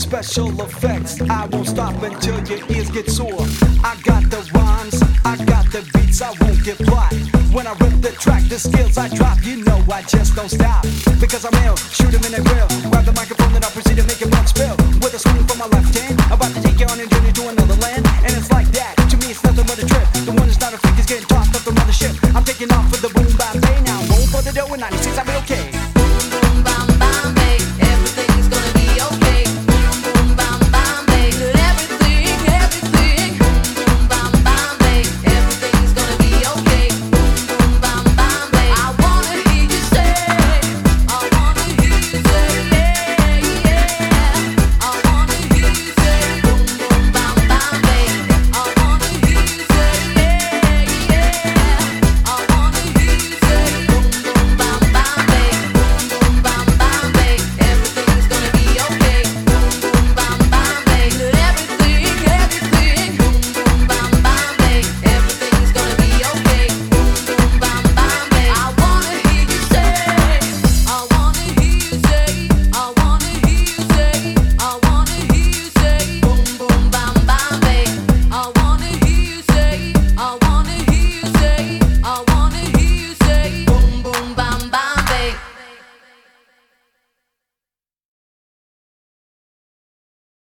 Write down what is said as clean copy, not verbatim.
special effects. I won't stop until your ears get sore. I got the rhymes, I got the beats, I won't get blocked. When I rip the track, the skills I drop, you know I just don't stop. Because I'm ill, shoot 'em in the grill. Grab the microphone and I proceed to make it blood spill. With a swing from my left hand, about to take you on a journey to another land.